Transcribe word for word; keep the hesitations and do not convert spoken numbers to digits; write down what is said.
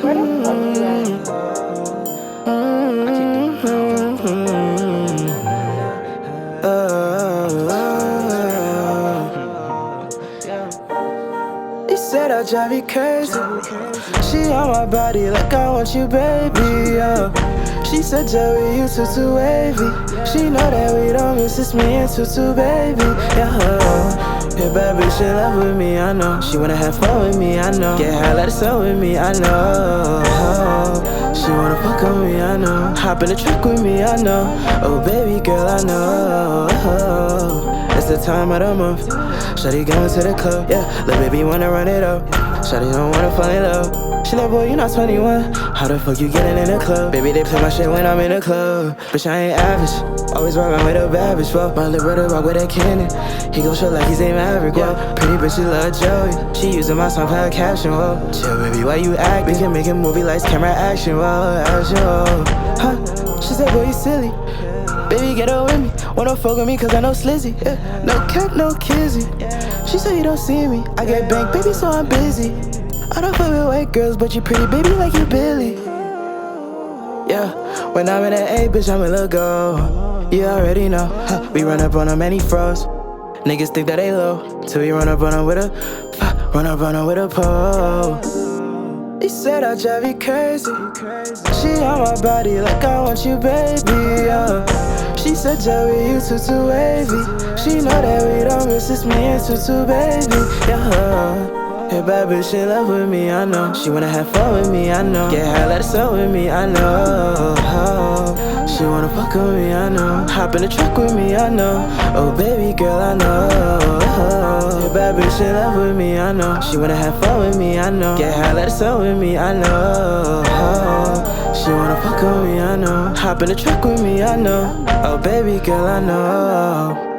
Where the fuck you at? He said I drive you crazy. She on my body like I want you, baby. Yeah. She said, Joey, you too, too wavy. She know that we don't miss, it's me and Tutu, baby. Yeah. Yeah, bad bitch in love with me, I know. She wanna have fun with me, I know. Get high, let it sun with me, I know. She wanna fuck on me, I know. Hop in the truck with me, I know. Oh, baby girl, I know. It's the time of the month. Shawty going to the club, yeah. Little baby wanna run it up. Shawty don't wanna fall in love. She like, boy, you not twenty-one. How the fuck you getting in the club? Baby, they play my shit when I'm in the club. Bitch, I ain't average. Always rockin' with a bad bitch, fuck. My little brother rock with that cannon. He gon' show like he's a maverick, whoa. Pretty bitch, she love Joey. She using my song for her caption, whoa. Chill, baby, why you act? We can make a movie lights, camera, action, whoa, action, whoa. Huh? She said, boy, you silly. Baby, get up with me. Wanna fuck with me cause I know Slizzy, yeah. No cap, no kizzy. She said you don't see me. I get bank, baby, so I'm busy. I don't fuck with white girls, but you pretty, baby, like you Billy. Yeah, when I'm in that A, bitch, I'm a little go. You already know, huh, we run up on them and he froze. Niggas think that they low, till we run up on them with a, uh, run up on them with a pole. He said I drive you crazy. She on my body like I want you, baby, yeah. She said, Joey, you too, too wavy. She know that we don't miss, it's me and Tutu, baby, yeah. Yeah, bad bitch in love with me, I know. She wanna have fun with me, I know. Get high, let it sun with me, I know. She wanna fuck with me, I know. Hop in the truck with me, I know. Oh, baby girl, I know. Yeah, bad bitch in love with me, I know. She wanna have fun with me, I know. Get high, let it sun with me, I know. She wanna fuck with me, I know. Hop in the truck with me, I know. Oh, baby girl, I know.